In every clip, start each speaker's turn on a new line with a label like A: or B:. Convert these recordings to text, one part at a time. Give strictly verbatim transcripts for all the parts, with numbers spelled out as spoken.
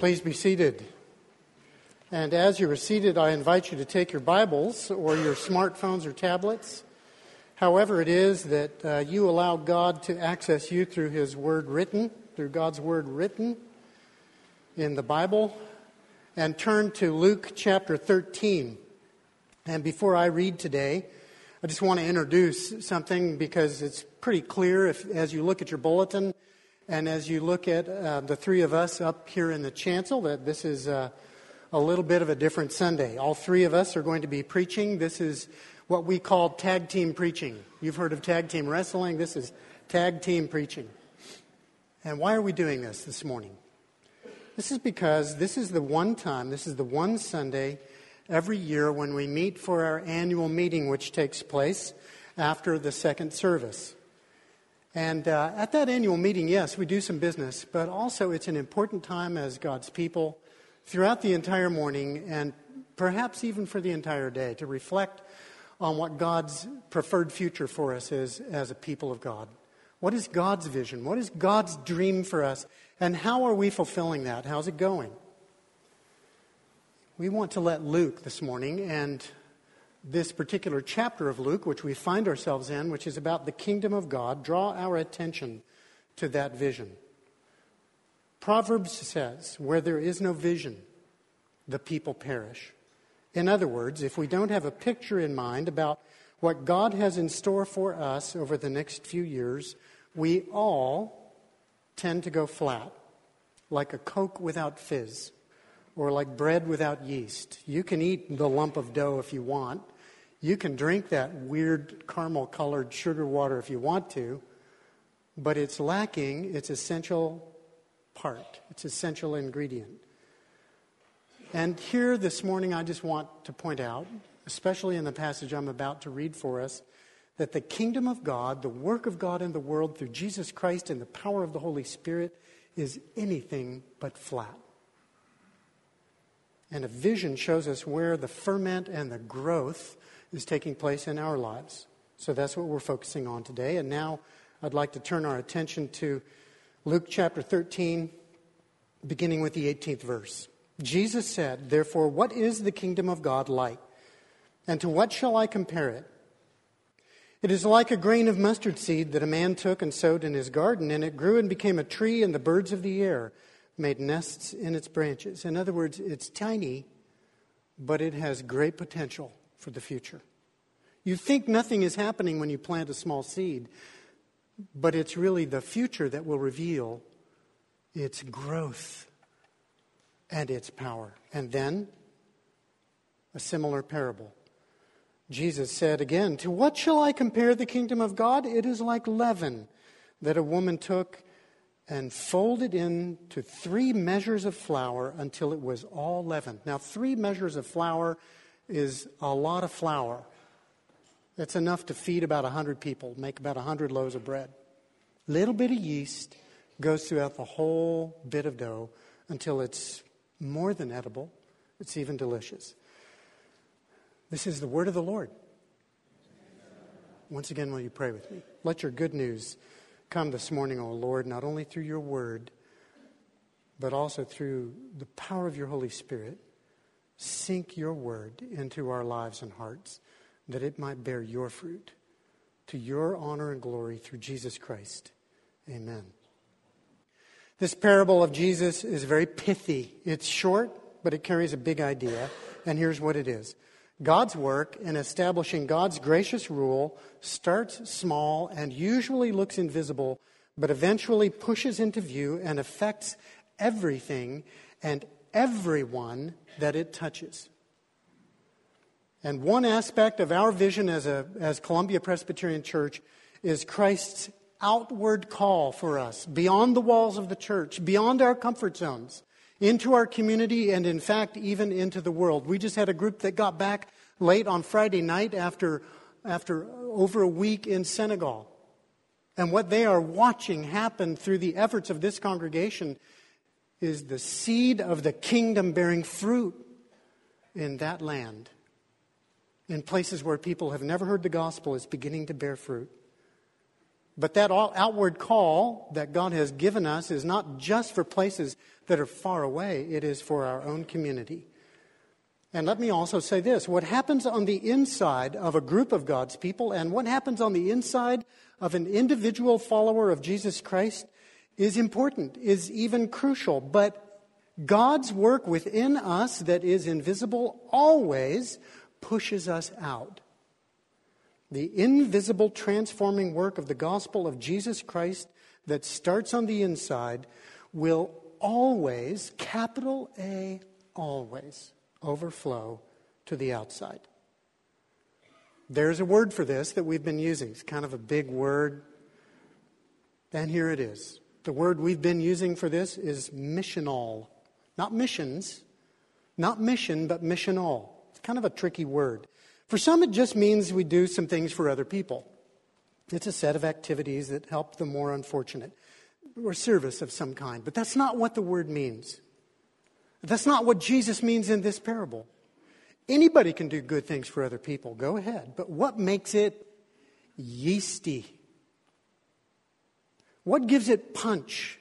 A: Please be seated. And as you are seated, I invite you to take your Bibles or your smartphones or tablets, however it is that uh, you allow God to access you through His Word written, through God's Word written in the Bible, and turn to Luke chapter thirteen. And before I read today, I just want to introduce something because it's pretty clear if, as you look at your bulletin and as you look at uh, the three of us up here in the chancel, that this is uh, a little bit of a different Sunday. All three of us are going to be preaching. This is what we call tag team preaching. You've heard of tag team wrestling. This is tag team preaching. And why are we doing this this morning? This is because this is the one time, this is the one Sunday every year when we meet for our annual meeting, which takes place after the second service. And uh, at that annual meeting, yes, we do some business, but also it's an important time as God's people throughout the entire morning and perhaps even for the entire day to reflect on what God's preferred future for us is as a people of God. What is God's vision? What is God's dream for us? And how are we fulfilling that? How's it going? We want to let Luke this morning and this particular chapter of Luke, which we find ourselves in, which is about the kingdom of God, draw our attention to that vision. Proverbs says, where there is no vision, the people perish. In other words, if we don't have a picture in mind about what God has in store for us over the next few years, we all tend to go flat, like a Coke without fizz, or like bread without yeast. You can eat the lump of dough if you want. You can drink that weird caramel-colored sugar water if you want to, but it's lacking its essential part, its essential ingredient. And here this morning I just want to point out, especially in the passage I'm about to read for us, that the kingdom of God, the work of God in the world through Jesus Christ and the power of the Holy Spirit is anything but flat. And a vision shows us where the ferment and the growth is taking place in our lives. So that's what we're focusing on today. And now I'd like to turn our attention to Luke chapter thirteen, beginning with the eighteenth verse. Jesus said, "Therefore, what is the kingdom of God like? And to what shall I compare it? It is like a grain of mustard seed that a man took and sowed in his garden, and it grew and became a tree, and the birds of the air made nests in its branches." In other words, it's tiny, but it has great potential for the future. You think nothing is happening when you plant a small seed, but it's really the future that will reveal its growth and its power. And then, a similar parable. Jesus said again, "To what shall I compare the kingdom of God? It is like leaven that a woman took and folded into three measures of flour until it was all leavened." Now, three measures of flour is a lot of flour. It's enough to feed about one hundred people, make about one hundred loaves of bread. Little bit of yeast goes throughout the whole bit of dough until it's more than edible. It's even delicious. This is the word of the Lord. Once again, will you pray with me? Let your good news come this morning, O Lord, not only through your word, but also through the power of your Holy Spirit. Sink your word into our lives and hearts, that it might bear your fruit to your honor and glory through Jesus Christ. Amen. This parable of Jesus is very pithy. It's short, but it carries a big idea. And here's what it is. God's work in establishing God's gracious rule starts small and usually looks invisible, but eventually pushes into view and affects everything and everyone that it touches. And one aspect of our vision as a as Columbia Presbyterian Church is Christ's outward call for us, beyond the walls of the church, beyond our comfort zones, into our community, and in fact, even into the world. We just had a group that got back late on Friday night after, after over a week in Senegal. And what they are watching happen through the efforts of this congregation is the seed of the kingdom bearing fruit in that land. In places where people have never heard the gospel, it's beginning to bear fruit. But that all outward call that God has given us is not just for places that are far away. It is for our own community. And let me also say this. What happens on the inside of a group of God's people and what happens on the inside of an individual follower of Jesus Christ is important, is even crucial. But God's work within us that is invisible always pushes us out. The invisible transforming work of the gospel of Jesus Christ that starts on the inside will always, capital A, always, overflow to the outside. There's a word for this that we've been using. It's kind of a big word. And here it is. The word we've been using for this is missional. Not missions, not mission, but missional. It's kind of a tricky word. For some, it just means we do some things for other people. It's a set of activities that help the more unfortunate, or service of some kind. But that's not what the word means. That's not what Jesus means in this parable. Anybody can do good things for other people. Go ahead. But what makes it yeasty? What gives it punch?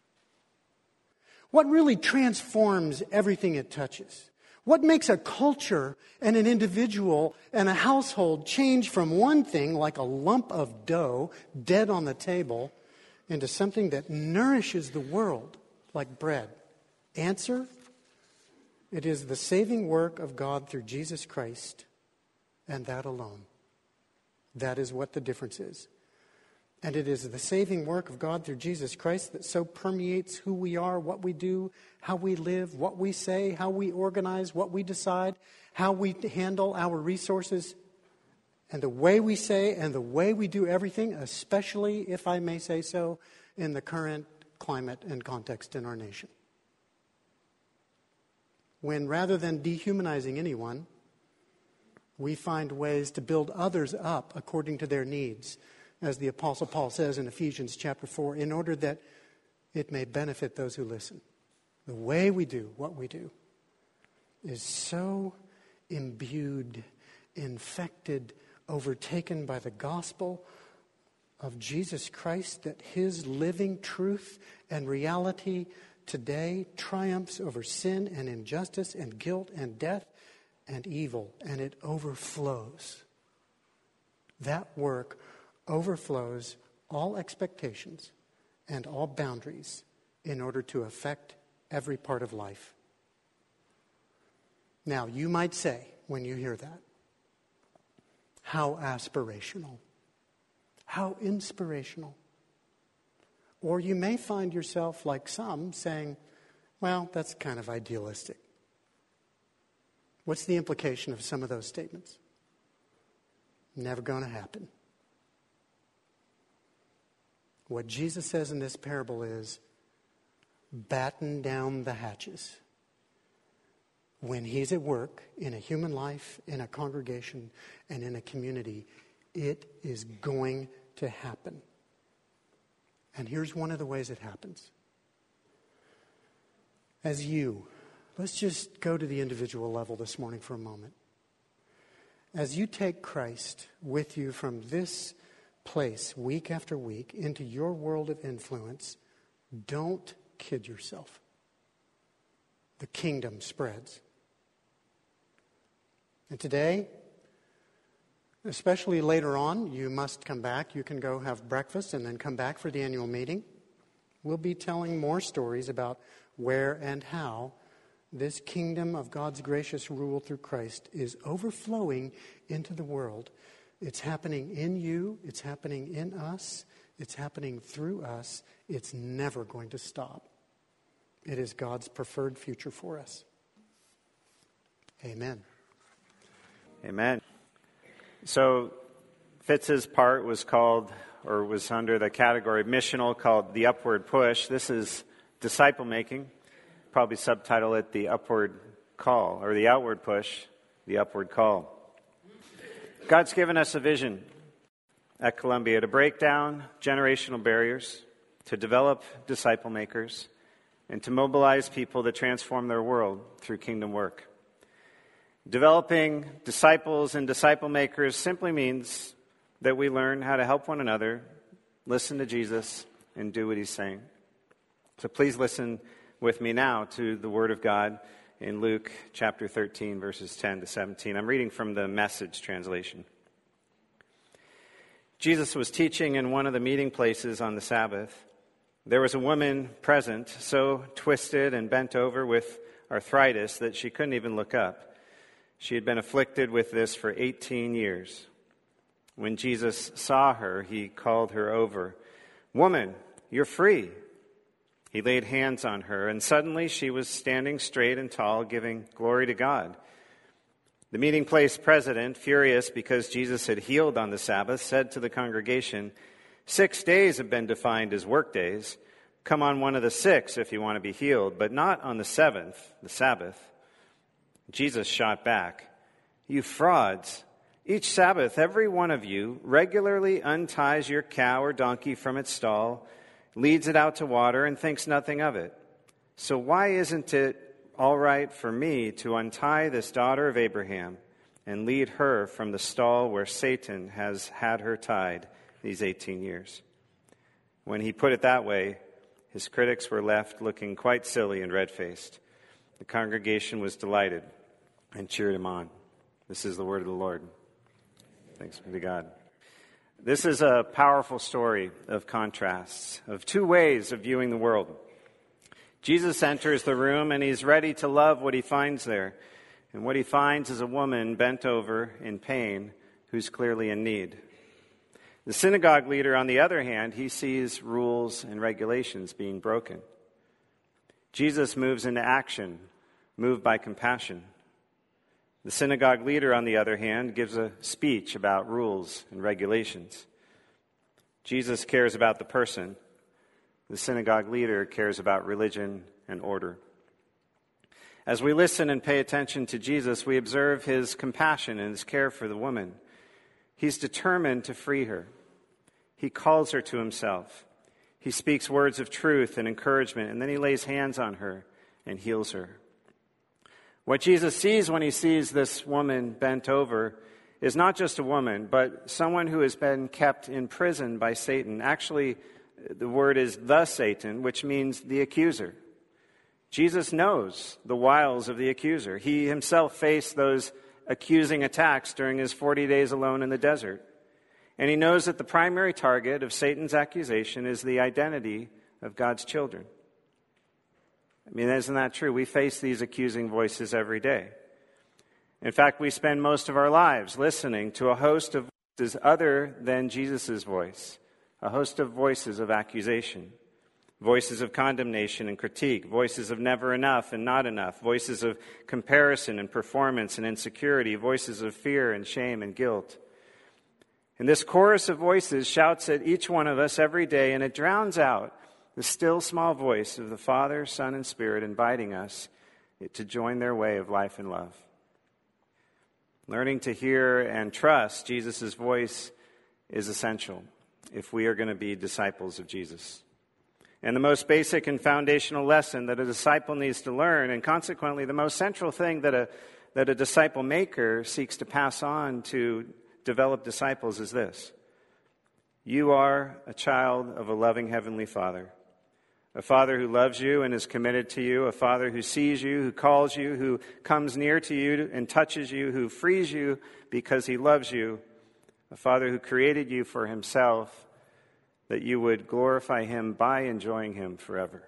A: What really transforms everything it touches? What makes a culture and an individual and a household change from one thing, like a lump of dough dead on the table, into something that nourishes the world like bread? Answer: it is the saving work of God through Jesus Christ, and that alone. That is what the difference is. And it is the saving work of God through Jesus Christ that so permeates who we are, what we do, how we live, what we say, how we organize, what we decide, how we handle our resources, and the way we say and the way we do everything, especially, if I may say so, in the current climate and context in our nation. When rather than dehumanizing anyone, we find ways to build others up according to their needs, as the Apostle Paul says in Ephesians chapter four, in order that it may benefit those who listen. The way we do what we do is so imbued, infected, overtaken by the gospel of Jesus Christ that his living truth and reality today triumphs over sin and injustice and guilt and death and evil, and it overflows. That work overflows all expectations and all boundaries in order to affect every part of life. Now, you might say, when you hear that, how aspirational, how inspirational. Or you may find yourself, like some, saying, well, that's kind of idealistic. What's the implication of some of those statements? Never going to happen. What Jesus says in this parable is, batten down the hatches. When he's at work in a human life, in a congregation, and in a community, it is going to happen. And here's one of the ways it happens. As you, let's just go to the individual level this morning for a moment. As you take Christ with you from this place week after week into your world of influence, don't kid yourself. The kingdom spreads. And today, especially later on, you must come back. You can go have breakfast and then come back for the annual meeting. We'll be telling more stories about where and how this kingdom of God's gracious rule through Christ is overflowing into the world. It's happening in you. It's happening in us. It's happening through us. It's never going to stop. It is God's preferred future for us. Amen.
B: Amen. So Fitz's part was called, or was under the category of missional, called the upward push. This is disciple making. Probably subtitle it the upward call, or the outward push, the upward call. God's given us a vision at Columbia to break down generational barriers, to develop disciple makers, and to mobilize people to transform their world through kingdom work. Developing disciples and disciple makers simply means that we learn how to help one another listen to Jesus and do what he's saying. So please listen with me now to the Word of God in Luke chapter thirteen, verses ten to seventeen. I'm reading from the Message translation. Jesus was teaching in one of the meeting places on the Sabbath. There was a woman present, so twisted and bent over with arthritis that she couldn't even look up. She had been afflicted with this for eighteen years. When Jesus saw her, he called her over. "Woman, you're free." He laid hands on her, and suddenly she was standing straight and tall, giving glory to God. The meeting place president, furious because Jesus had healed on the Sabbath, said to the congregation, "Six days have been defined as work days. Come on one of the six if you want to be healed, but not on the seventh, the Sabbath." Jesus shot back, "You frauds! Each Sabbath, every one of you regularly unties your cow or donkey from its stall, leads it out to water, and thinks nothing of it. So why isn't it all right for me to untie this daughter of Abraham and lead her from the stall where Satan has had her tied these eighteen years?" When he put it that way, his critics were left looking quite silly and red-faced. The congregation was delighted and cheered him on. This is the word of the Lord. Thanks be to God. This is a powerful story of contrasts, of two ways of viewing the world. Jesus enters the room and he's ready to love what he finds there. And what he finds is a woman bent over in pain who's clearly in need. The synagogue leader, on the other hand, he sees rules and regulations being broken. Jesus moves into action, moved by compassion. The synagogue leader, on the other hand, gives a speech about rules and regulations. Jesus cares about the person. The synagogue leader cares about religion and order. As we listen and pay attention to Jesus, we observe his compassion and his care for the woman. He's determined to free her. He calls her to himself. He speaks words of truth and encouragement, and then he lays hands on her and heals her. What Jesus sees when he sees this woman bent over is not just a woman, but someone who has been kept in prison by Satan. Actually, the word is the Satan, which means the accuser. Jesus knows the wiles of the accuser. He himself faced those accusing attacks during his forty days alone in the desert. And he knows that the primary target of Satan's accusation is the identity of God's children. I mean, isn't that true? We face these accusing voices every day. In fact, we spend most of our lives listening to a host of voices other than Jesus' voice, a host of voices of accusation, voices of condemnation and critique, voices of never enough and not enough, voices of comparison and performance and insecurity, voices of fear and shame and guilt. And this chorus of voices shouts at each one of us every day, and it drowns out the still small voice of the Father, Son, and Spirit inviting us to join their way of life and love. Learning to hear and trust Jesus' voice is essential if we are going to be disciples of Jesus. And the most basic and foundational lesson that a disciple needs to learn, and consequently the most central thing that a, that a disciple maker seeks to pass on to develop disciples is this: you are a child of a loving Heavenly Father. A Father who loves you and is committed to you. A Father who sees you, who calls you, who comes near to you and touches you, who frees you because he loves you. A Father who created you for himself, that you would glorify him by enjoying him forever.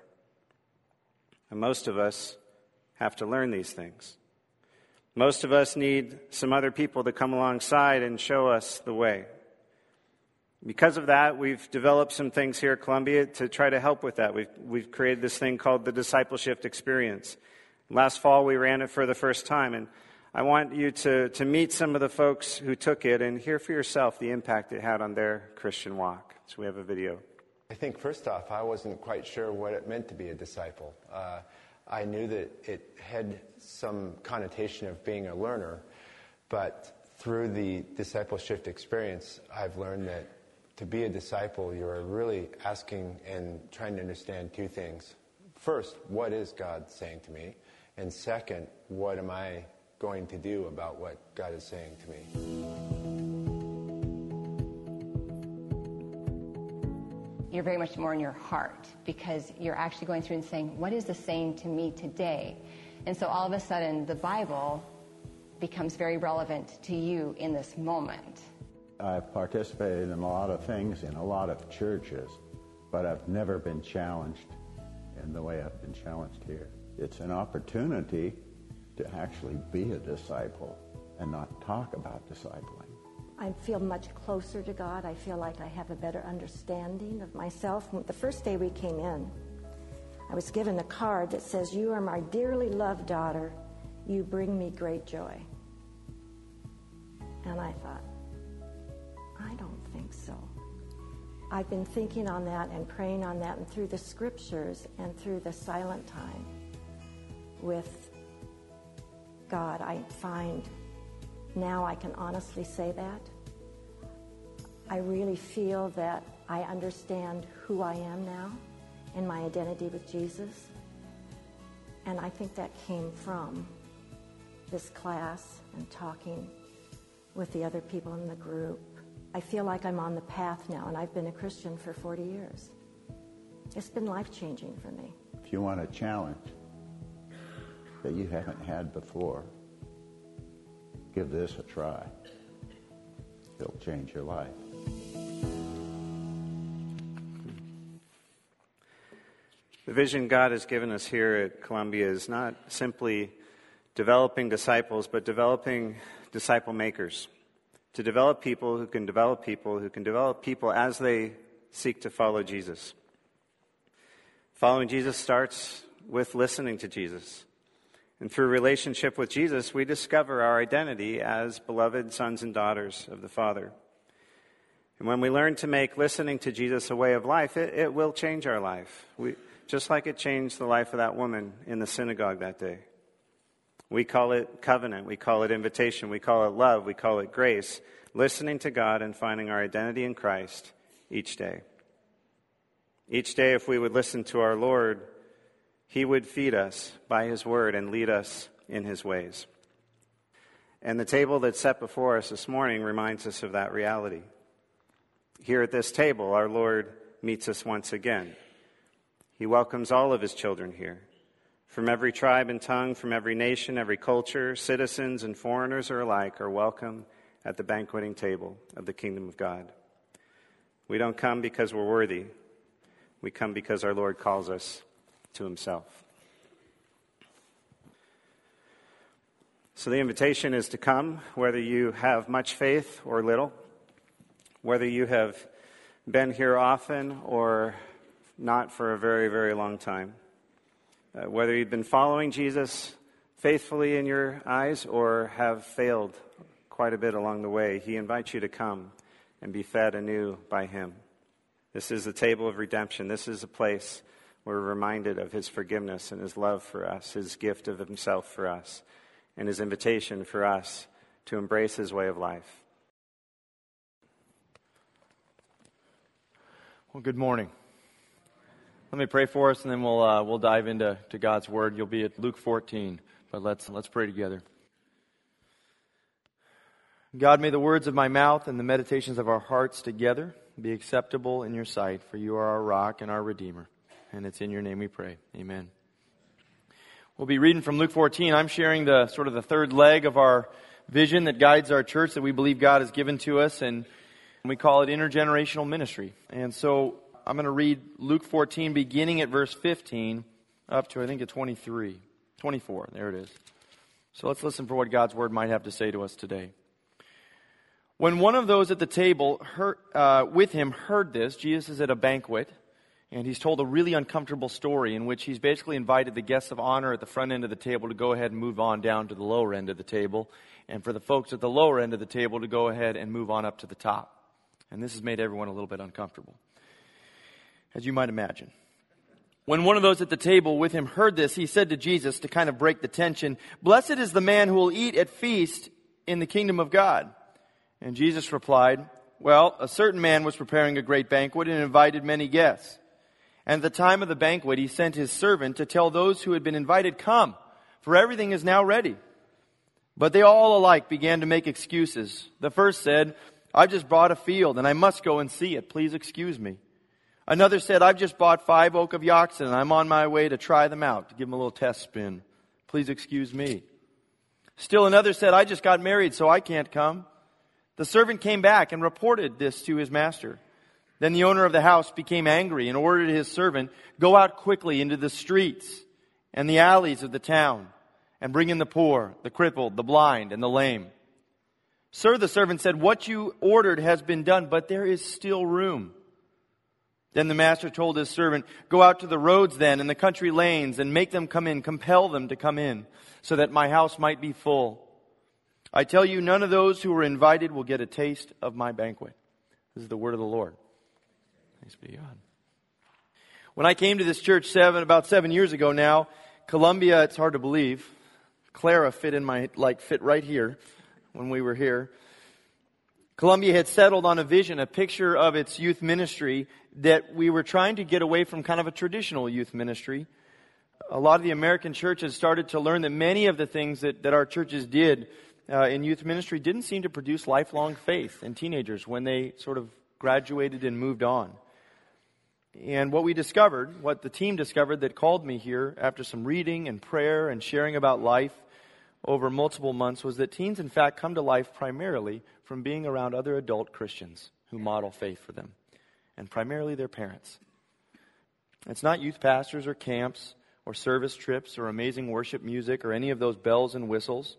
B: And most of us have to learn these things. Most of us need some other people to come alongside and show us the way. Because of that, we've developed some things here at Columbia to try to help with that. We've, we've created this thing called the Discipleship Experience. Last fall, we ran it for the first time, and I want you to, to meet some of the folks who took it and hear for yourself the impact it had on their Christian walk. So we have a video.
C: I think, first off, I wasn't quite sure what it meant to be a disciple. Uh, I knew that it had some connotation of being a learner, but through the discipleship experience, I've learned that to be a disciple, you're really asking and trying to understand two things. First, what is God saying to me? And second, what am I going to do about what God is saying to me?
D: you're very much more in your heart, because you're actually going through and saying, what is this saying to me today? And so all of a sudden, the Bible becomes very relevant to you in this moment.
E: I've participated in a lot of things in a lot of churches, but I've never been challenged in the way I've been challenged here. It's an opportunity to actually be a disciple and not talk about discipling.
F: I feel much closer to God. I feel like I have a better understanding of myself. The first day we came in, I was given a card that says, "You are my dearly loved daughter. You bring me great joy." And I thought, I don't think so. I've been thinking on that and praying on that, and through the scriptures and through the silent time with God, I find now I can honestly say that. I really feel that I understand who I am now and my identity with Jesus. And I think that came from this class and talking with the other people in the group. I feel like I'm on the path now, and I've been a Christian for forty years. It's been life-changing for me.
E: If you want a challenge that you haven't had before, give this a try. It'll change your life.
B: The vision God has given us here at Columbia is not simply developing disciples, but developing disciple makers. To develop people who can develop people who can develop people as they seek to follow Jesus. Following Jesus starts with listening to Jesus. And through relationship with Jesus, we discover our identity as beloved sons and daughters of the Father. And when we learn to make listening to Jesus a way of life, it, it will change our life. We, just like it changed the life of that woman in the synagogue that day. We call it covenant, we call it invitation, we call it love, we call it grace. Listening to God and finding our identity in Christ each day. Each day, if we would listen to our Lord, He would feed us by His word and lead us in His ways. And the table that's set before us this morning reminds us of that reality. Here at this table, our Lord meets us once again. He welcomes all of His children here. From every tribe and tongue, from every nation, every culture, citizens and foreigners are alike are welcome at the banqueting table of the kingdom of God. We don't come because we're worthy. We come because our Lord calls us to Himself. So the invitation is to come, whether you have much faith or little, whether you have been here often or not for a very, very long time, uh, whether you've been following Jesus faithfully in your eyes or have failed quite a bit along the way. He invites you to come and be fed anew by Him. This is the table of redemption. This is a place where we're reminded of His forgiveness and His love for us, His gift of Himself for us, and His invitation for us to embrace His way of life.
G: Well, good morning. Let me pray for us, and then we'll uh, we'll dive into to God's Word. You'll be at Luke fourteen, but let's let's pray together. God, may the words of my mouth and the meditations of our hearts together be acceptable in your sight, for you are our rock and our Redeemer. And it's in your name we pray. Amen. We'll be reading from Luke fourteen. I'm sharing the sort of the third leg of our vision that guides our church that we believe God has given to us, and we call it intergenerational ministry. And so I'm going to read Luke fourteen, beginning at verse fifteen, up to, I think, at twenty-three, twenty-four. There it is. So let's listen for what God's Word might have to say to us today. When one of those at the table heard, uh, with him heard this, Jesus is at a banquet, and he's told a really uncomfortable story in which he's basically invited the guests of honor at the front end of the table to go ahead and move on down to the lower end of the table, and for the folks at the lower end of the table to go ahead and move on up to the top. And this has made everyone a little bit uncomfortable, as you might imagine. When one of those at the table with him heard this, he said to Jesus, to kind of break the tension, "Blessed is the man who will eat at feast in the kingdom of God." And Jesus replied, "Well, a certain man was preparing a great banquet and invited many guests. And at the time of the banquet, he sent his servant to tell those who had been invited, 'Come, for everything is now ready.' But they all alike began to make excuses. The first said, 'I've just bought a field and I must go and see it. Please excuse me.' Another said, I've just bought five oak of oxen and I'm on my way to try them out, to give them a little test spin. Please excuse me. Still another said, I just got married, so I can't come. The servant came back and reported this to his master. Then the owner of the house became angry and ordered his servant, go out quickly into the streets and the alleys of the town and bring in the poor, the crippled, the blind, and the lame. Sir, the servant said, what you ordered has been done, but there is still room. Then the master told his servant, go out to the roads then and the country lanes and make them come in, compel them to come in, so that my house might be full. I tell you, none of those who were invited will get a taste of my banquet. This is the word of the Lord. Thanks be to God. When I came to this church seven, about seven years ago now, Columbia, it's hard to believe, Clara fit in my, like fit right here when we were here. Columbia had settled on a vision, a picture of its youth ministry that we were trying to get away from kind of a traditional youth ministry. A lot of the American churches started to learn that many of the things that, that our churches did uh, in youth ministry didn't seem to produce lifelong faith in teenagers when they sort of graduated and moved on. And what we discovered, what the team discovered that called me here after some reading and prayer and sharing about life over multiple months was that teens, in fact, come to life primarily from being around other adult Christians who model faith for them, and primarily their parents. It's not youth pastors or camps or service trips or amazing worship music or any of those bells and whistles.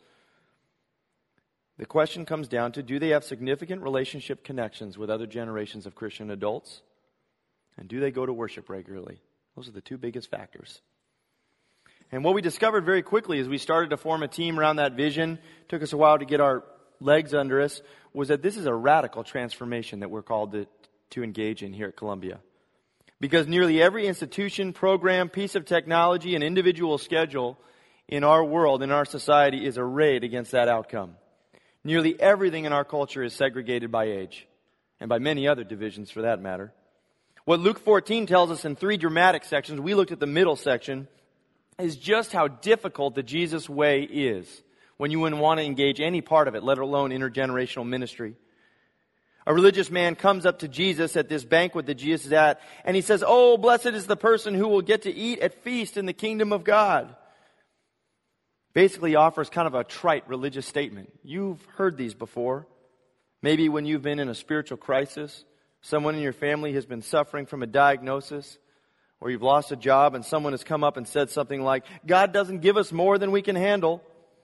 G: The question comes down to, do they have significant relationship connections with other generations of Christian adults? And do they go to worship regularly? Those are the two biggest factors. And what we discovered very quickly as we started to form a team around that vision, took us a while to get our legs under us, was that this is a radical transformation that we're called to, to engage in here at Columbia. Because nearly every institution, program, piece of technology, and individual schedule in our world, in our society, is arrayed against that outcome. Nearly everything in our culture is segregated by age, and by many other divisions for that matter. What Luke fourteen tells us in three dramatic sections, we looked at the middle section, is just how difficult the Jesus way is when you wouldn't want to engage any part of it, let alone intergenerational ministry. A religious man comes up to Jesus at this banquet that Jesus is at, and he says, oh, blessed is the person who will get to eat at feast in the kingdom of God. Basically offers kind of a trite religious statement. You've heard these before. Maybe when you've been in a spiritual crisis, someone in your family has been suffering from a diagnosis, or you've lost a job and someone has come up and said something like, God doesn't give us more than we can handle.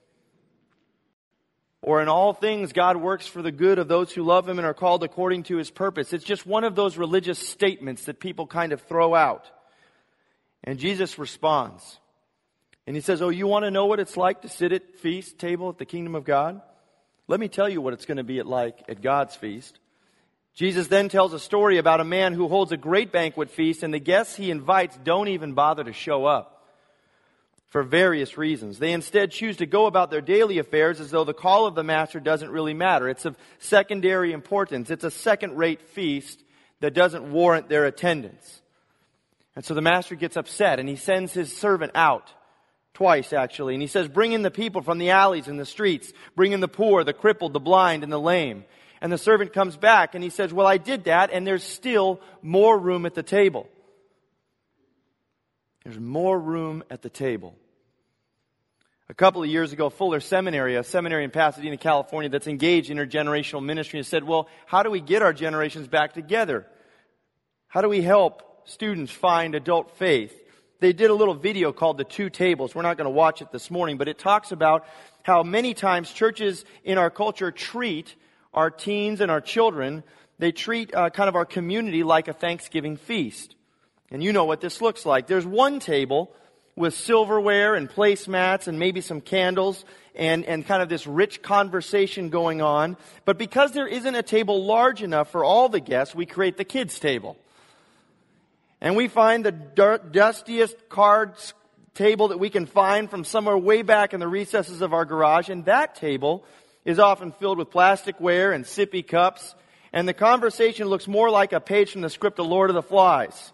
G: Or in all things, God works for the good of those who love Him and are called according to His purpose. It's just one of those religious statements that people kind of throw out. And Jesus responds. And He says, oh, you want to know what it's like to sit at feast table at the kingdom of God? Let me tell you what it's going to be like at God's feast. Jesus then tells a story about a man who holds a great banquet feast, and the guests he invites don't even bother to show up for various reasons. They instead choose to go about their daily affairs as though the call of the master doesn't really matter. It's of secondary importance. It's a second-rate feast that doesn't warrant their attendance. And so the master gets upset, and he sends his servant out, twice actually, and he says, bring in the people from the alleys and the streets. Bring in the poor, the crippled, the blind, and the lame. And the servant comes back and he says, well, I did that, and there's still more room at the table. There's more room at the table. A couple of years ago, Fuller Seminary, a seminary in Pasadena, California, that's engaged in intergenerational ministry, has said, well, how do we get our generations back together? How do we help students find adult faith? They did a little video called The Two Tables. We're not going to watch it this morning, but it talks about how many times churches in our culture treat our teens and our children, they treat uh, kind of our community like a Thanksgiving feast. And you know what this looks like. There's one table with silverware and placemats and maybe some candles and, and kind of this rich conversation going on. But because there isn't a table large enough for all the guests, we create the kids' table. And we find the dirt, dustiest cards table that we can find from somewhere way back in the recesses of our garage. And that table is often filled with plasticware and sippy cups. And the conversation looks more like a page from the script of Lord of the Flies.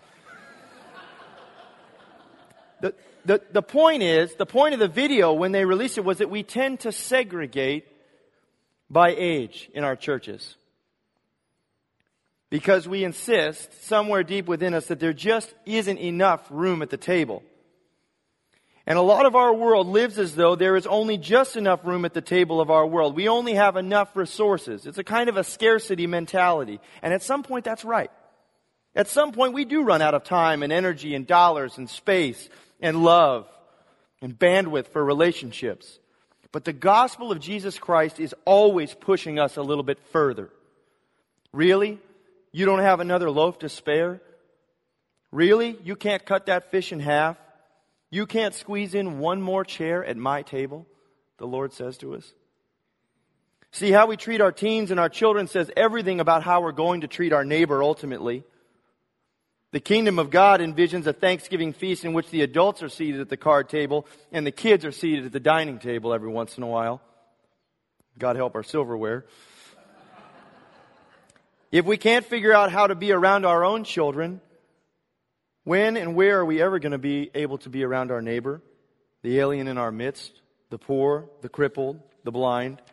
G: The, the, the point is, the point of the video when they released it was that we tend to segregate by age in our churches. because we insist somewhere deep within us that there just isn't enough room at the table. And a lot of our world lives as though there is only just enough room at the table of our world. We only have enough resources. It's a kind of a scarcity mentality. And at some point, that's right. At some point, we do run out of time and energy and dollars and space and love and bandwidth for relationships. But the gospel of Jesus Christ is always pushing us a little bit further. Really? You don't have another loaf to spare? Really? You can't cut that fish in half? You can't squeeze in one more chair at my table, the Lord says to us. See, how we treat our teens and our children says everything about how we're going to treat our neighbor ultimately. The kingdom of God envisions a Thanksgiving feast in which the adults are seated at the card table and the kids are seated at the dining table every once in a while. God help our silverware. If we can't figure out how to be around our own children, when and where are we ever going to be able to be around our neighbor, the alien in our midst, the poor, the crippled, the blind?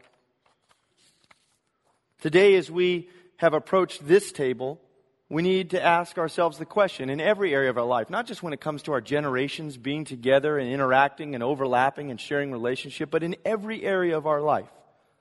G: Today, as we have approached this table, we need to ask ourselves the question in every area of our life, not just when it comes to our generations being together and interacting and overlapping and sharing relationship, but in every area of our life.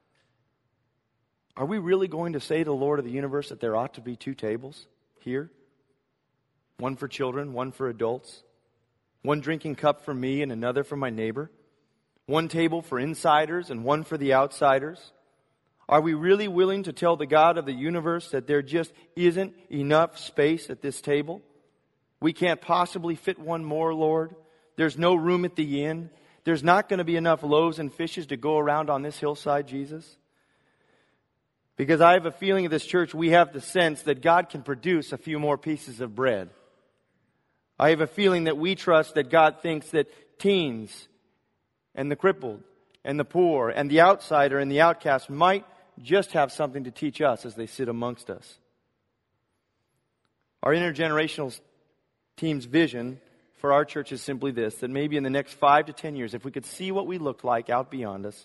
G: Are we really going to say to the Lord of the universe that there ought to be two tables here? One for children, one for adults. One drinking cup for me and another for my neighbor. One table for insiders and one for the outsiders. Are we really willing to tell the God of the universe that there just isn't enough space at this table? We can't possibly fit one more, Lord. There's no room at the inn. There's not going to be enough loaves and fishes to go around on this hillside, Jesus. Because I have a feeling at this church we have the sense that God can produce a few more pieces of bread. I have a feeling that we trust that God thinks that teens and the crippled and the poor and the outsider and the outcast might just have something to teach us as they sit amongst us. Our intergenerational team's vision for our church is simply this, that maybe in the next five to ten years, if we could see what we look like out beyond us,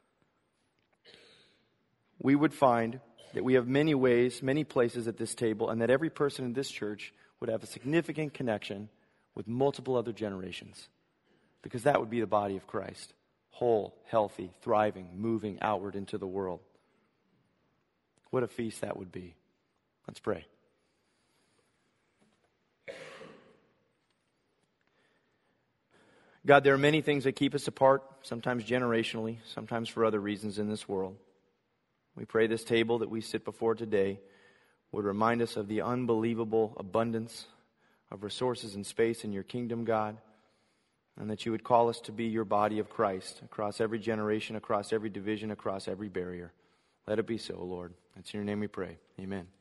G: we would find that we have many ways, many places at this table, and that every person in this church would have a significant connection with multiple other generations. Because that would be the body of Christ. Whole, healthy, thriving, moving outward into the world. What a feast that would be. Let's pray. God, there are many things that keep us apart, sometimes generationally, sometimes for other reasons in this world. We pray this table that we sit before today would remind us of the unbelievable abundance of resources and space in your kingdom, God, and that you would call us to be your body of Christ across every generation, across every division, across every barrier. Let it be so, Lord. It's in your name we pray. Amen.